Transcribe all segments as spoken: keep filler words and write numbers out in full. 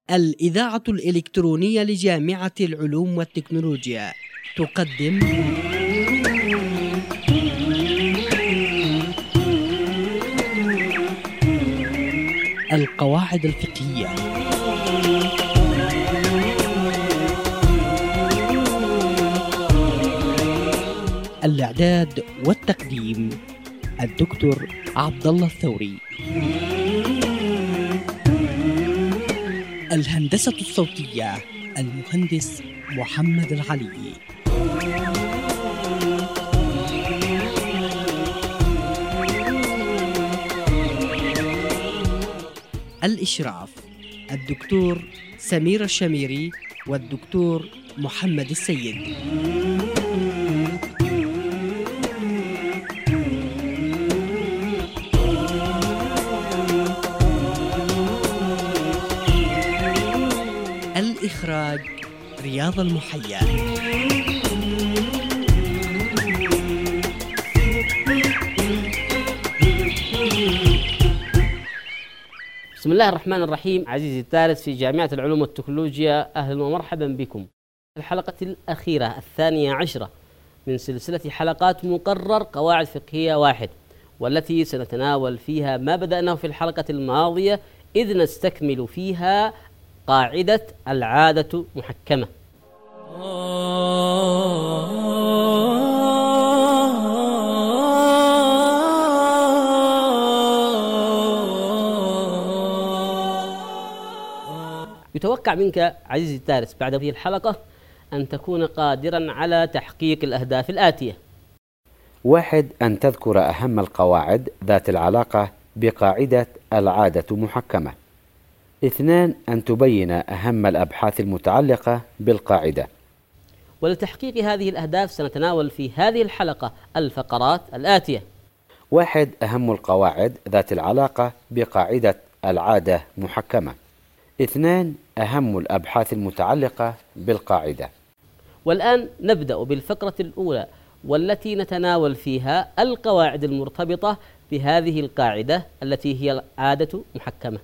الإذاعة الإلكترونية لجامعة العلوم والتكنولوجيا تقدم القواعد الفقهية. الإعداد والتقديم الدكتور عبد الله الثوري. الهندسة الصوتية المهندس محمد العلي. الإشراف الدكتور سمير الشميري والدكتور محمد السيد. الإخراج رياض المحيا. بسم الله الرحمن الرحيم. عزيزي الدارس في جامعة العلوم والتكنولوجيا، أهلا ومرحبا بكم. الحلقة الأخيرة الثانية عشرة من سلسلة حلقات مقرر قواعد فقهية واحد، والتي سنتناول فيها ما بدأناه في الحلقة الماضية، إذ نستكمل فيها قاعدة العادة محكمة. يتوقع منك عزيزي الدارس بعد هذه الحلقة أن تكون قادرا على تحقيق الأهداف الآتية: واحد، أن تذكر أهم القواعد ذات العلاقة بقاعدة العادة محكمة. اثنان، أن تبين أهم الأبحاث المتعلقة بالقاعدة. ولتحقيق هذه الأهداف سنتناول في هذه الحلقة الفقرات الآتية: واحد، أهم القواعد ذات العلاقة بقاعدة العادة محكمة. اثنان، أهم الأبحاث المتعلقة بالقاعدة. والآن نبدأ بالفقرة الأولى، والتي نتناول فيها القواعد المرتبطة بهذه القاعدة التي هي العادة محكمة.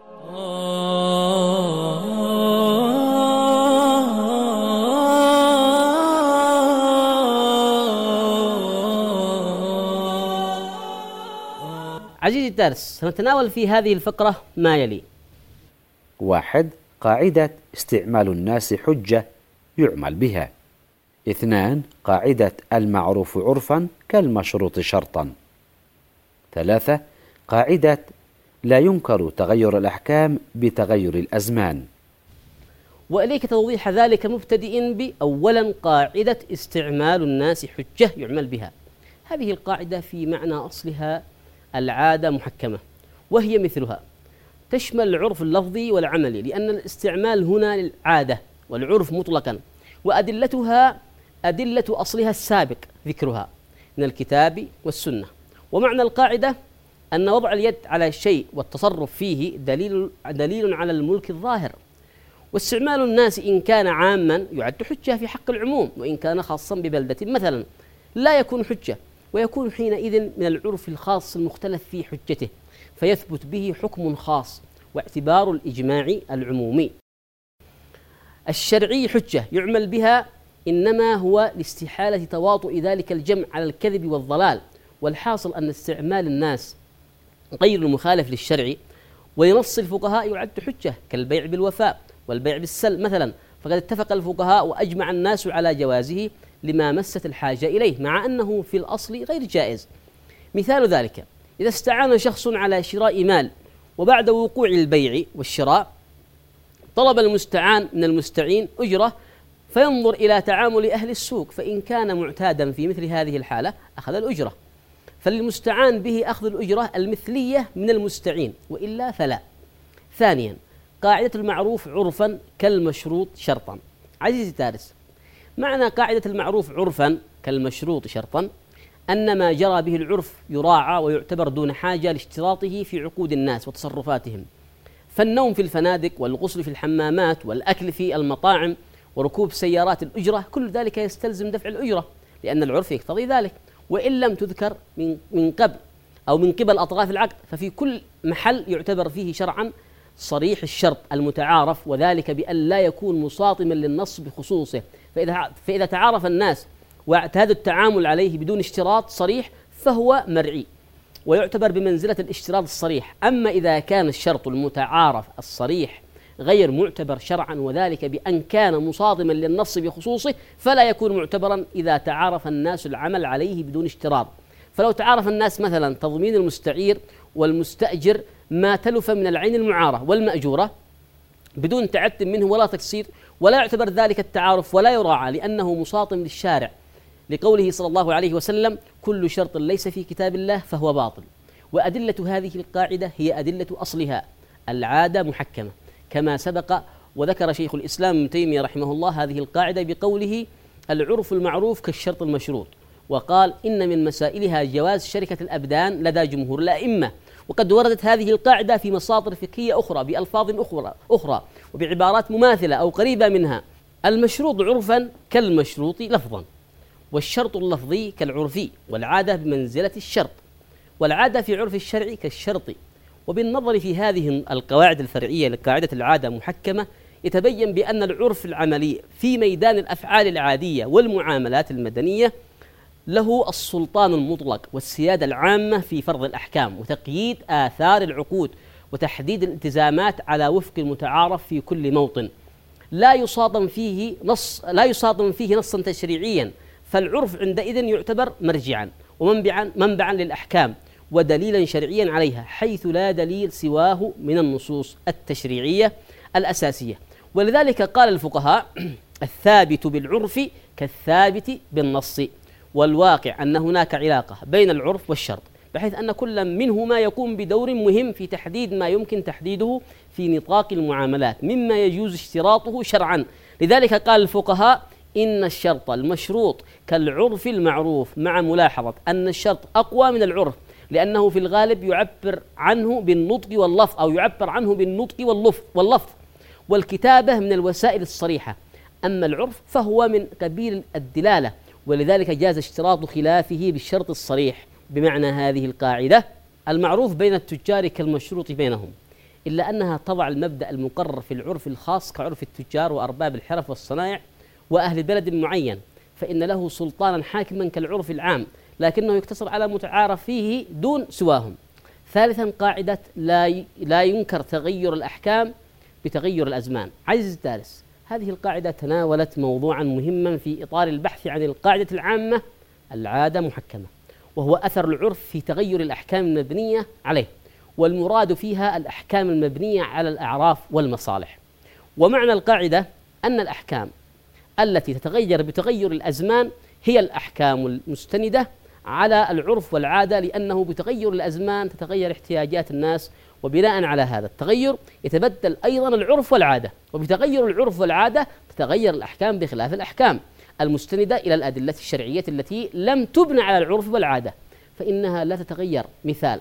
عزيزي الدارس، سنتناول في هذه الفقرة ما يلي: واحد، قاعدة استعمال الناس حجة يعمل بها. اثنان، قاعدة المعروف عرفا كالمشروط شرطا. ثلاثة، قاعدة لا ينكر تغير الأحكام بتغير الأزمان. وإليك توضيح ذلك مبتدئ بأولا قاعدة استعمال الناس حجة يعمل بها. هذه القاعدة في معنى أصلها العادة محكمة، وهي مثلها تشمل العرف اللفظي والعملي، لأن الاستعمال هنا للعادة والعرف مطلقا، وأدلتها أدلة أصلها السابق ذكرها من الكتاب والسنة. ومعنى القاعدة أن وضع اليد على الشيء والتصرف فيه دليل دليل على الملك الظاهر. واستعمال الناس إن كان عاما يعد حجة في حق العموم، وإن كان خاصا ببلدة مثلا لا يكون حجة، ويكون حينئذ من العرف الخاص المختلف في حجته، فيثبت به حكم خاص واعتبار الإجماع العمومي. الشرعي حجة يعمل بها إنما هو لاستحالة تواطؤ ذلك الجمع على الكذب والضلال. والحاصل أن استعمال الناس غير المخالف للشرع ولنص الفقهاء يعد حجة، كالبيع بالوفاء والبيع بالسل مثلا، فقد اتفق الفقهاء وأجمع الناس على جوازه لما مست الحاجة إليه، مع أنه في الأصل غير جائز. مثال ذلك: إذا استعان شخص على شراء مال، وبعد وقوع البيع والشراء طلب المستعان من المستعين أجرة، فينظر إلى تعامل أهل السوق، فإن كان معتادا في مثل هذه الحالة أخذ الأجرة، فللمستعان به أخذ الأجرة المثلية من المستعين، وإلا فلا. ثانيا، قاعدة المعروف عرفا كالمشروط شرطا. عزيزي الدارس، معنى قاعدة المعروف عرفا كالمشروط شرطا أن ما جرى به العرف يراعى ويعتبر دون حاجة لاشتراطه في عقود الناس وتصرفاتهم. فالنوم في الفنادق، والغسل في الحمامات، والأكل في المطاعم، وركوب سيارات الأجرة، كل ذلك يستلزم دفع الأجرة، لأن العرف يقتضي ذلك، وإن لم تذكر من من قبل أو من قبل أطراف العقد، ففي كل محل يعتبر فيه شرعا صريح الشرط المتعارف، وذلك بأن لا يكون مصاطما للنص بخصوصه. فإذا فإذا تعارف الناس واعتادوا التعامل عليه بدون اشتراط صريح فهو مرعي ويعتبر بمنزلة الاشتراط الصريح. أما إذا كان الشرط المتعارف الصريح غير معتبر شرعا، وذلك بأن كان مصادما للنص بخصوصه، فلا يكون معتبرا إذا تعارف الناس العمل عليه بدون اشتراط. فلو تعارف الناس مثلا تضمين المستعير والمستأجر ما تلف من العين المعارة والمأجورة بدون تعد منه ولا تقصير، ولا يعتبر ذلك التعارف ولا يراعى لأنه مصاطم للشارع، لقوله صلى الله عليه وسلم: كل شرط ليس في كتاب الله فهو باطل. وأدلة هذه القاعدة هي أدلة أصلها العادة محكمة، كما سبق وذكر شيخ الإسلام ابن تيمية رحمه الله هذه القاعدة بقوله: العرف المعروف كالشرط المشروط، وقال: إن من مسائلها جواز شركة الأبدان لدى جمهور الأئمة. وقد وردت هذه القاعدة في مصادر فقهية أخرى بألفاظ أخرى أخرى وبعبارات مماثلة أو قريبة منها. المشروط عرفا كالمشروط لفظا، والشرط اللفظي كالعرفي، والعادة بمنزلة الشرط، والعادة في عرف الشرع كالشرط. وبالنظر في هذه القواعد الفرعية لقاعدة العادة محكمة، يتبين بأن العرف العملي في ميدان الأفعال العادية والمعاملات المدنية له السلطان المطلق والسيادة العامة في فرض الأحكام وتقييد آثار العقود وتحديد الالتزامات على وفق المتعارف في كل موطن، لا يصادم فيه نص لا يصادم فيه نصا تشريعيا. فالعرف عندئذ يعتبر مرجعا ومنبعا منبعا للأحكام ودليلا شرعيا عليها، حيث لا دليل سواه من النصوص التشريعية الأساسية. ولذلك قال الفقهاء: الثابت بالعرف كالثابت بالنص. والواقع أن هناك علاقة بين العرف والشرط، بحيث أن كل منهما يقوم بدور مهم في تحديد ما يمكن تحديده في نطاق المعاملات مما يجوز اشتراطه شرعا. لذلك قال الفقهاء: إن الشرط المشروط كالعرف المعروف، مع ملاحظة أن الشرط أقوى من العرف، لأنه في الغالب يعبر عنه بالنطق واللفظ أو يعبر عنه بالنطق واللفظ والكتابة من الوسائل الصريحة. أما العرف فهو من قبيل الدلالة، ولذلك جاز اشتراط خلافه بالشرط الصريح. بمعنى هذه القاعدة: المعروف بين التجار كالمشروط بينهم، إلا أنها تضع المبدأ المقرر في العرف الخاص كعرف التجار وأرباب الحرف والصنائع وأهل بلد معين، فإن له سلطانا حاكما كالعرف العام، لكنه يقتصر على متعارف فيه دون سواهم. ثالثا، قاعدة لا لا ينكر تغير الأحكام بتغير الأزمان. عزيزي الدارس، هذه القاعدة تناولت موضوعا مهما في إطار البحث عن القاعدة العامة العادة محكمة، وهو أثر العرف في تغير الأحكام المبنية عليه، والمراد فيها الأحكام المبنية على الأعراف والمصالح. ومعنى القاعدة أن الأحكام التي تتغير بتغير الأزمان هي الأحكام المستندة على العرف والعادة، لأنه بتغير الأزمان تتغير احتياجات الناس، وبناء على هذا التغير يتبدل أيضا العرف والعادة، وبتغير العرف والعادة تتغير الأحكام بخلاف الأحكام المستندة إلى الأدلة الشرعية التي لم تبنى على العرف والعادة، فإنها لا تتغير. مثال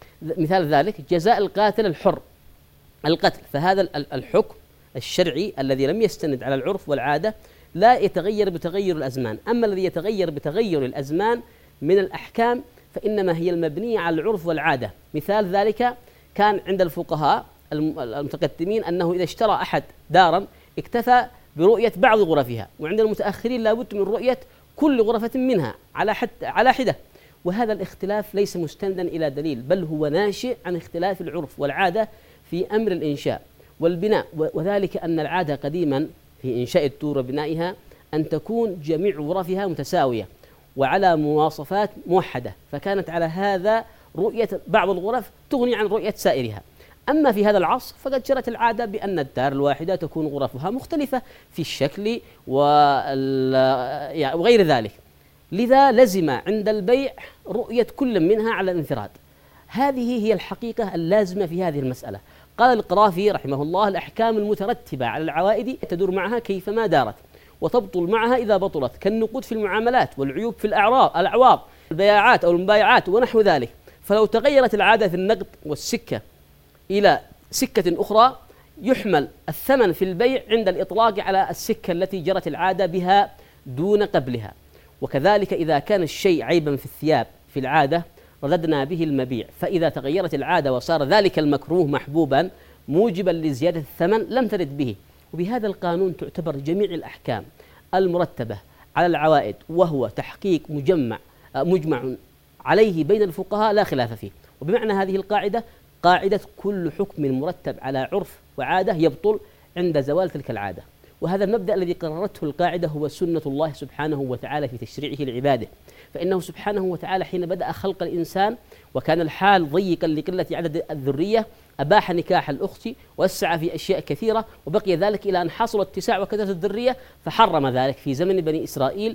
مثال ذلك جزاء القاتل الحر القتل، فهذا الحكم الشرعي الذي لم يستند على العرف والعادة لا يتغير بتغير الأزمان. أما الذي يتغير بتغير الأزمان من الأحكام فإنما هي المبنية على العرف والعادة. مثال ذلك كان عند الفقهاء المتقدمين أنه إذا اشترى أحد دارا اكتفى برؤية بعض غرفها، وعند المتأخرين لابد من رؤية كل غرفة منها على حد على حدة. وهذا الاختلاف ليس مستندا إلى دليل، بل هو ناشئ عن اختلاف العرف والعادة في أمر الإنشاء والبناء، وذلك أن العادة قديما في إنشاء الدور وبنائها أن تكون جميع غرفها متساوية وعلى مواصفات موحدة، فكانت على هذا رؤية بعض الغرف تغني عن رؤية سائرها. أما في هذا العصر فقد جرت العادة بأن الدار الواحدة تكون غرفها مختلفة في الشكل وغير ذلك، لذا لزم عند البيع رؤية كل منها على الانفراد. هذه هي الحقيقة اللازمة في هذه المسألة. قال القرافي رحمه الله: الأحكام المترتبة على العوائد تدور معها كيفما دارت، وتبطل معها إذا بطلت، كالنقود في المعاملات، والعيوب في الأعراض الأعواض البياعات أو المبايعات ونحو ذلك. فلو تغيرت العادة في النقد والسكة إلى سكة أخرى يحمل الثمن في البيع عند الإطلاق على السكة التي جرت العادة بها دون قبلها. وكذلك إذا كان الشيء عيبا في الثياب في العادة رددنا به المبيع، فإذا تغيرت العادة وصار ذلك المكروه محبوبا موجبا لزيادة الثمن لم ترد به. وبهذا القانون تعتبر جميع الأحكام المرتبة على العوائد وهو تحقيق مجمع مجمع عليه بين الفقهاء لا خلاف فيه. وبمعنى هذه القاعدة قاعدة كل حكم مرتب على عرف وعادة يبطل عند زوال تلك العادة. وهذا المبدأ الذي قررته القاعدة هو سنة الله سبحانه وتعالى في تشريعه لعباده، فإنه سبحانه وتعالى حين بدأ خلق الإنسان وكان الحال ضيقا لقلة عدد الذرية أباح نكاح الأخت ووسع في أشياء كثيرة، وبقي ذلك إلى أن حصل اتساع وكثرة الذرية فحرم ذلك في زمن بني إسرائيل،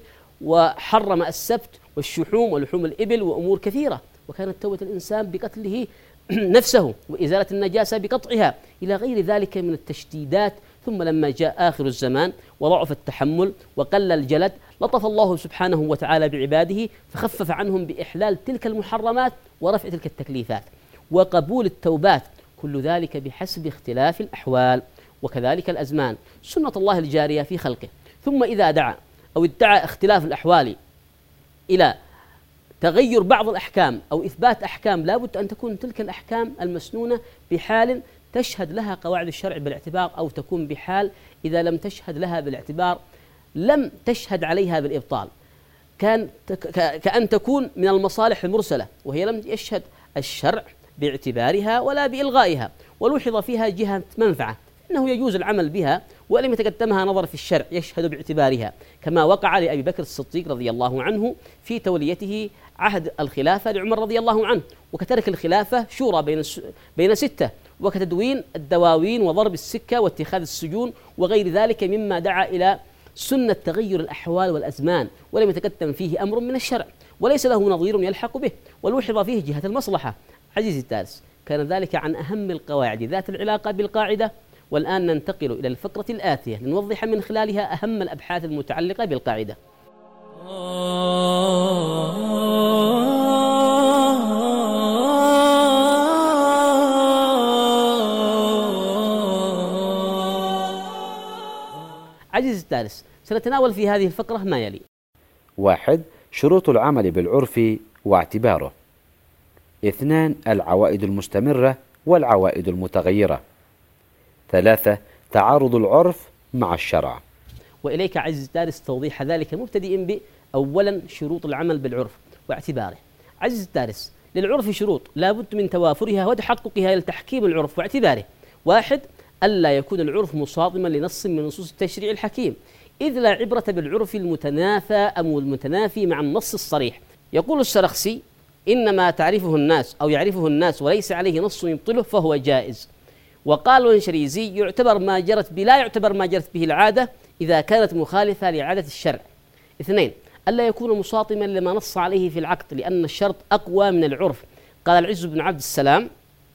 وحرم السبت والشحوم ولحوم الإبل وأمور كثيرة، وكانت توبة الإنسان بقتله نفسه وإزالة النجاسة بقطعها إلى غير ذلك من التشديدات. ثم لما جاء آخر الزمان وضعف التحمل وقل الجلد لطف الله سبحانه وتعالى بعباده فخفف عنهم بإحلال تلك المحرمات ورفع تلك التكليفات وقبول التوبات، كل ذلك بحسب اختلاف الأحوال وكذلك الأزمان، سنة الله الجارية في خلقه. ثم إذا دعا أو ادعى اختلاف الأحوال إلى تغير بعض الأحكام أو إثبات أحكام، لا بد أن تكون تلك الأحكام المسنونة بحال تشهد لها قواعد الشرع بالاعتبار، أو تكون بحال إذا لم تشهد لها بالاعتبار لم تشهد عليها بالإبطال، كان كأن تكون من المصالح المرسلة وهي لم يشهد الشرع باعتبارها ولا بإلغائها، ولوحظ فيها جهة منفعة إنه يجوز العمل بها ولم يتقدمها نظر في الشرع يشهد باعتبارها، كما وقع لأبي بكر الصديق رضي الله عنه في توليته عهد الخلافة لعمر رضي الله عنه، وكترك الخلافة شورى بين بين ستة، وكتدوين الدواوين وضرب السكة واتخاذ السجون وغير ذلك مما دعا إلى سنة تغير الأحوال والأزمان، ولم يتقدم فيه أمر من الشرع وليس له نظير يلحق به، ولوحظ فيه جهة المصلحة. عزيزي الدارس، كان ذلك عن أهم القواعد ذات العلاقة بالقاعدة. والآن ننتقل إلى الفقرة الآتية لنوضح من خلالها أهم الأبحاث المتعلقة بالقاعدة. عزيزي الدارس، سنتناول في هذه الفقرة ما يلي: واحد، شروط العمل بالعرف واعتباره. اثنان، العوائد المستمرة والعوائد المتغيرة. ثلاثة، تعارض العرف مع الشرع. وإليك عزيزي الدارس توضيح ذلك مبتدئ ب أولا شروط العمل بالعرف واعتباره. عزيزي الدارس، للعرف شروط لا بد من توافرها وتحققها لتحكيم العرف واعتباره. واحد، ألا يكون العرف مصادما لنص من نصوص التشريع الحكيم، إذ لا عبرة بالعرف المتنافى أو المتنافي مع النص الصريح. يقول السرخسي: إنما تعرفه الناس أو يعرفه الناس وليس عليه نص يبطله فهو جائز. وقال الشريزي: يعتبر ما جرت به لا يعتبر ما جرت به العادة إذا كانت مخالفة لعادة الشرع. اثنين، ألا يكون مصاطما لما نص عليه في العقد لأن الشرط أقوى من العرف. قال العز بن عبد السلام: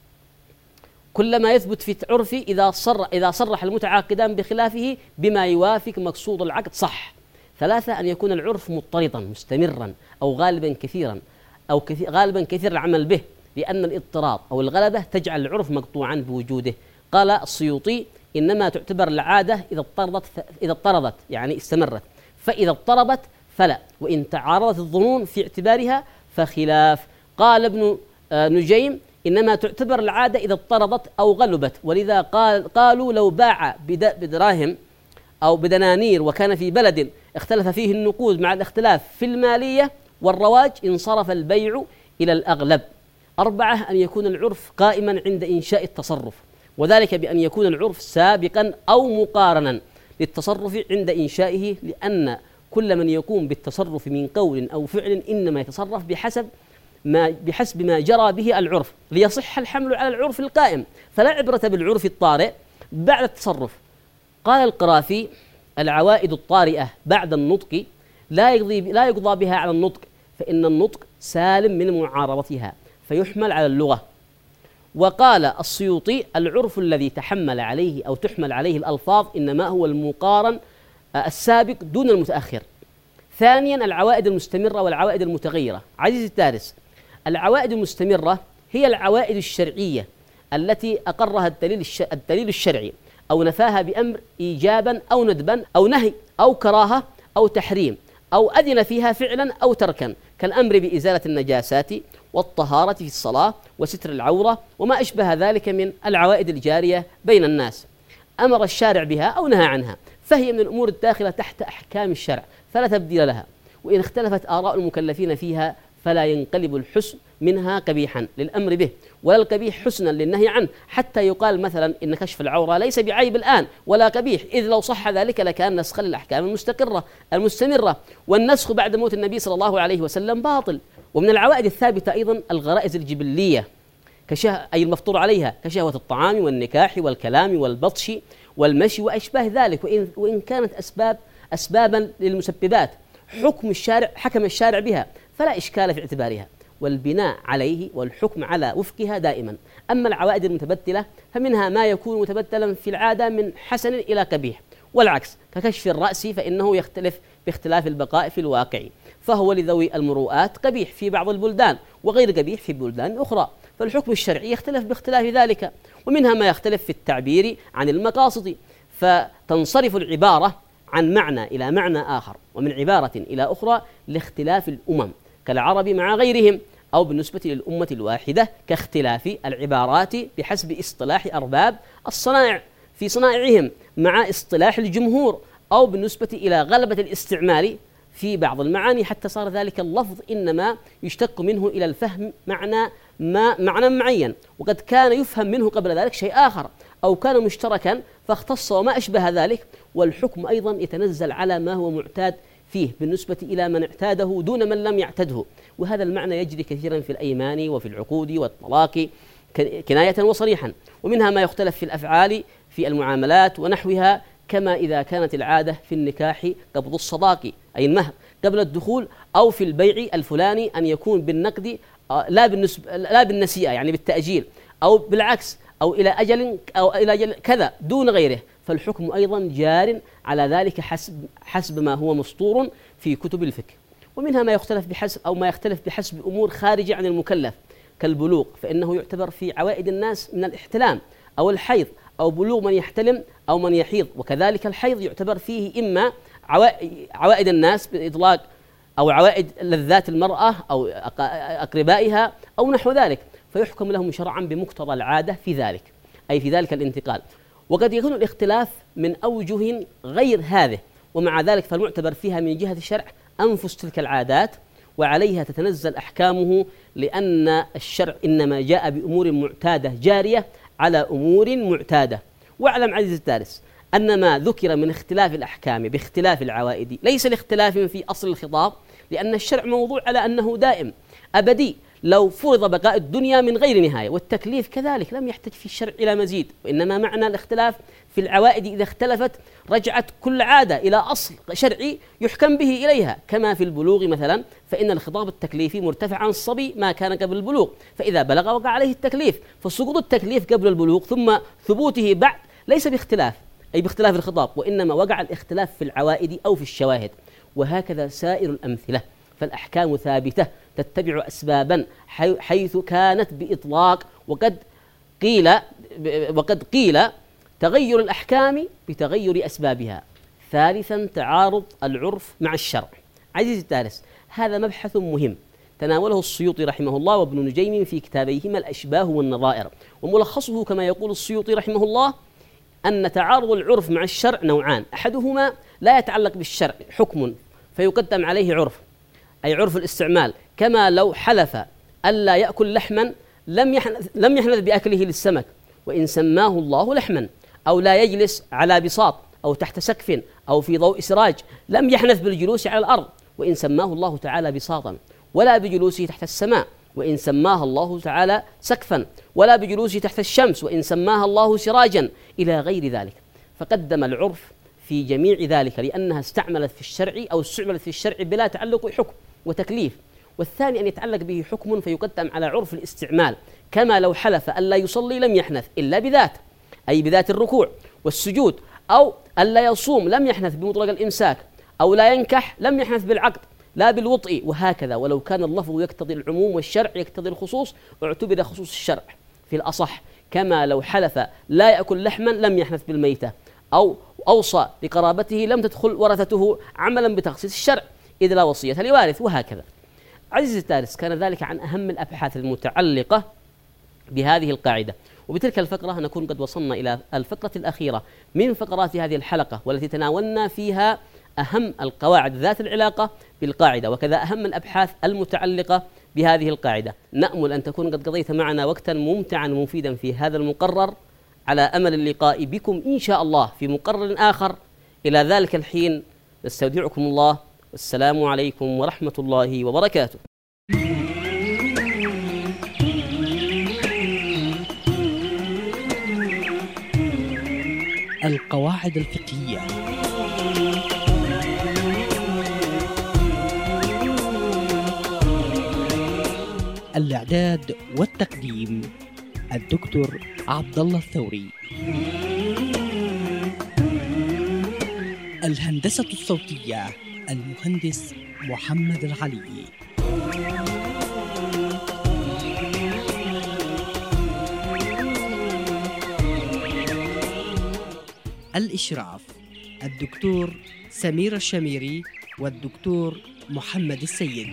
كلما يثبت في عرفي إذا صر إذا صرح المتعاقدان بخلافه بما يوافق مقصود العقد صح. ثلاثة، أن يكون العرف مضطردا مستمرا أو غالبا كثيرا أو كثير غالبا كثير العمل به، لأن الاضطراب أو الغلبة تجعل العرف مقطوعا بوجوده. قال السيوطي: إنما تعتبر العادة إذا اضطردت إذا اضطردت يعني استمرت، فإذا اضطربت فلا، وإن تعارضت الظنون في اعتبارها فخلاف. قال ابن نجيم: إنما تعتبر العادة إذا اضطردت أو غلبت، ولذا قال قالوا لو باع بدراهم أو بدنانير وكان في بلد اختلف فيه النقود مع الاختلاف في المالية والرواج انصرف البيع إلى الأغلب. أربعة، أن يكون العرف قائما عند إنشاء التصرف، وذلك بأن يكون العرف سابقا أو مقارنا للتصرف عند إنشائه، لأن كل من يقوم بالتصرف من قول أو فعل إنما يتصرف بحسب ما بحسب ما جرى به العرف ليصح الحمل على العرف القائم، فلا عبرة بالعرف الطارئ بعد التصرف. قال القرافي: العوائد الطارئة بعد النطق لا يقضي لا يقضى بها على النطق، فإن النطق سالم من معارضتها فيحمل على اللغة. وقال السيوطي: العرف الذي تحمل عليه أو تحمل عليه الألفاظ إنما هو المقارن السابق دون المتأخر. ثانيا، العوائد المستمرة والعوائد المتغيرة. عزيزي الدارس، العوائد المستمرة هي العوائد الشرعية التي أقرها الدليل الدليل الشرعي أو نفاها بأمر إيجابا أو ندبا أو نهي أو كراهة أو تحريم أو أذن فيها فعلا أو تركا، كالأمر بإزالة النجاسات والطهارة في الصلاة وستر العورة وما أشبه ذلك من العوائد الجارية بين الناس، أمر الشارع بها أو نهى عنها، فهي من الأمور الداخلة تحت أحكام الشرع فلا تبديل لها، وإن اختلفت آراء المكلفين فيها فلا ينقلب الحسن منها قبيحا للأمر به ولا القبيح حسنا للنهي عنه، حتى يقال مثلا إن كشف العورة ليس بعيب الآن ولا قبيح، إذ لو صح ذلك لكان نسخا للأحكام المستقرة المستمرة، والنسخ بعد موت النبي صلى الله عليه وسلم باطل. ومن العوائد الثابتة أيضا الغرائز الجبلية كشه أي المفطور عليها كشهوة الطعام والنكاح والكلام والبطش والمشي وأشباه ذلك، وإن, وإن كانت أسباب أسبابا للمسببات حكم الشارع حكم الشارع بها فلا إشكال في اعتبارها، والبناء عليه والحكم على وفقها دائما. أما العوائد المتبدلة فمنها ما يكون متبدلا في العادة من حسن إلى قبيح، والعكس ككشف الرأس فإنه يختلف باختلاف البقاء في الواقع، فهو لذوي المروءات قبيح في بعض البلدان وغير قبيح في بلدان أخرى، فالحكم الشرعي يختلف باختلاف ذلك. ومنها ما يختلف في التعبير عن المقاصد، فتنصرف العبارة عن معنى إلى معنى آخر، ومن عبارة إلى أخرى لاختلاف الأمم كالعرب مع غيرهم، أو بالنسبة للأمة الواحدة كاختلاف العبارات بحسب اصطلاح أرباب الصنائع في صنائعهم مع اصطلاح الجمهور، أو بالنسبة إلى غلبة الاستعمال في بعض المعاني، حتى صار ذلك اللفظ إنما يشتق منه إلى الفهم معنى ما معنى معين، وقد كان يفهم منه قبل ذلك شيء آخر، أو كان مشتركا فاختص وما أشبه ذلك. والحكم أيضا يتنزل على ما هو معتاد فيه بالنسبة إلى من اعتاده دون من لم يعتده، وهذا المعنى يجري كثيرا في الأيمان وفي العقود والطلاق كناية وصريحا. ومنها ما يختلف في الأفعال في المعاملات ونحوها، كما إذا كانت العادة في النكاح قبض الصداق أي المهر قبل الدخول، أو في البيع الفلاني أن يكون بالنقد لا بالنسبة لا بالنسيئة يعني بالتأجيل، أو بالعكس أو إلى أجل أو إلى أجل كذا دون غيره، فالحكم أيضا جار على ذلك حسب حسب ما هو مسطور في كتب الفقه. ومنها ما يختلف بحسب أو ما يختلف بحسب أمور خارجة عن المكلف كالبلوغ، فإنه يعتبر في عوائد الناس من الاحتلام أو الحيض، أو بلوغ من يحتلم أو من يحيض، وكذلك الحيض يعتبر فيه إما عوائد الناس بالإطلاق أو عوائد لذات المرأة أو أقربائها أو نحو ذلك، فيحكم لهم شرعا بمقتضى العادة في ذلك أي في ذلك الانتقال. وقد يكون الاختلاف من أوجه غير هذه، ومع ذلك فالمعتبر فيها من جهة الشرع أنفس تلك العادات وعليها تتنزل أحكامه، لأن الشرع إنما جاء بأمور معتادة جارية على أمور معتادة. واعلم عزيزي الدارس أن ما ذكر من اختلاف الأحكام باختلاف العوائد ليس لاختلاف في أصل الخطاب، لأن الشرع موضوع على أنه دائم أبدي، لو فرض بقاء الدنيا من غير نهاية، والتكليف كذلك لم يحتج في الشرع إلى مزيد، وإنما معنى الاختلاف في العوائد إذا اختلفت رجعت كل عادة إلى أصل شرعي يحكم به إليها، كما في البلوغ مثلا فإن الخطاب التكليفي مرتفع عن الصبي ما كان قبل البلوغ، فإذا بلغ وقع عليه التكليف، فسقوط التكليف قبل البلوغ ثم ثبوته بعد ليس باختلاف أي باختلاف الخطاب، وإنما وقع الاختلاف في العوائد أو في الشواهد. وهكذا سائر الأمثلة، فالأحكام ثابتة تتبع أسبابا حيث كانت بإطلاق، وقد قيل وقد قيل تغير الأحكام بتغير أسبابها. ثالثا تعارض العرف مع الشرع. عزيزي الدارس، هذا مبحث مهم تناوله السيوطي رحمه الله وابن نجيم في كتابيهما الأشباه والنظائر، وملخصه كما يقول السيوطي رحمه الله أن تعارض العرف مع الشرع نوعان، أحدهما لا يتعلق بالشرع حكم فيقدم عليه عرف أي عرف الاستعمال، كما لو حلف ألا يأكل لحما لم يحنث, لم يحنث بأكله للسمك وإن سماه الله لحما، أو لا يجلس على بساط أو تحت سقف أو في ضوء سراج لم يحنث بالجلوس على الأرض وإن سماه الله تعالى بساطا، ولا بجلوسه تحت السماء وإن سماها الله تعالى سقفا، ولا بجلوسه تحت الشمس وإن سماها الله سراجا، إلى غير ذلك. فقدم العرف في جميع ذلك لأنها استعملت في الشرع أو استعملت في الشرع بلا تعلق حكم وتكليف. والثاني أن يتعلق به حكم فيقدم على عرف الاستعمال، كما لو حلف ألا يصلي لم يحنث إلا بذات أي بذات الركوع والسجود، أو ألا يصوم لم يحنث بمطلق الإمساك، أو لا ينكح لم يحنث بالعقد لا بالوطء، وهكذا. ولو كان اللفظ يقتضي العموم والشرع يقتضي الخصوص اعتبر خصوص الشرع في الأصح، كما لو حلف لا يأكل لحما لم يحنث بالميتة، أو أوصى لقرابته لم تدخل ورثته عملا بتخصيص الشرع إذ لا وصية لوارث، وهكذا. عزيزي الدارس، كان ذلك عن أهم الأبحاث المتعلقة بهذه القاعدة. وبتلك الفقرة نكون قد وصلنا إلى الفقرة الأخيرة من فقرات هذه الحلقة، والتي تناولنا فيها أهم القواعد ذات العلاقة بالقاعدة، وكذا أهم الأبحاث المتعلقة بهذه القاعدة. نأمل أن تكون قد قضيت معنا وقتا ممتعا ومفيدا في هذا المقرر، على أمل اللقاء بكم إن شاء الله في مقرر آخر. إلى ذلك الحين نستودعكم الله، والسلام عليكم ورحمة الله وبركاته. القواعد الفقهية. الإعداد والتقديم الدكتور عبد الله الثوري. الهندسة الصوتية المهندس محمد العلي. الإشراف الدكتور سمير الشميري والدكتور محمد السيد.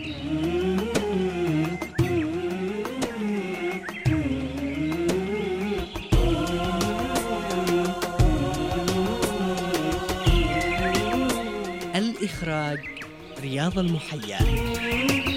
الإخراج رياض المحيا.